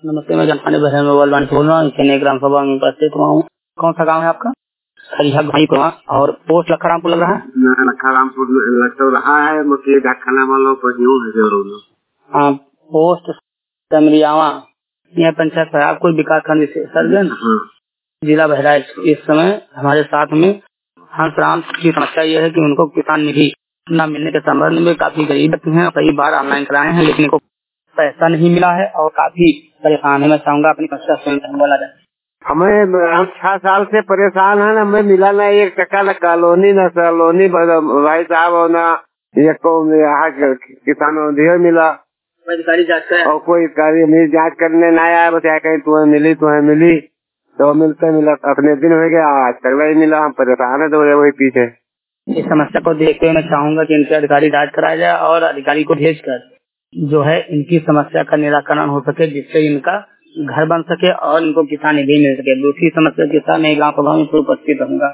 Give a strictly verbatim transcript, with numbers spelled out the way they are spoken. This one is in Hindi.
नमस्ते, मैं जानकारी बहन मोबाइल वाणी बोल रहा हूँ। चेन्नई ग्राम सभा में उपस्थित हुआ हूँ। कौन सा गांव है आपका? हरिहा भाईपुरा। और पोस्ट लखरामपुर लग रहा है। लखरामपुर लग तो रहा है, मुझे डाकखाना वालों पर यूँ है जरूर। हाँ, पोस्ट समरियावा यह पंचायत है। आप कोई विकास खंड सर्जन जिला बहराइच। इस समय हमारे साथ में हंसराम की समस्या यह है कि उनको किसान निधि न मिलने के संबंध में काफी गरीब हैं। कई बार ऑनलाइन कराए हैं लेकिन इनको पैसा नहीं मिला है और काफी परेशान है। मैं चाहूंगा अपनी समस्या स्वयं बोला जाए। हमें हम छह साल से परेशान है, हमें मिला ना एक टका, न कॉलोनी न सलोनी भाई साहब और न ये को यहाँ किसानों दिया मिला। अधिकारी जांच और कोई अधिकारी मेरी जांच करने न आया। बस क्या कहीं तुम्हें मिली तुम्हें मिली तो मिलते मिला अपने दिन हो गया, आज तक नहीं मिला। हम परेशान है, तो वही पीछे। इस समस्या को देखते हुए मैं चाहूंगा कि इनके अधिकारी जांच कराया जाए और अधिकारी को भेजकर जो है इनकी समस्या का निराकरण हो सके, जिससे इनका घर बन सके और इनको किसान निधि मिल सके। दूसरी समस्या किसान गाँव सभा में उपस्थित रहूंगा।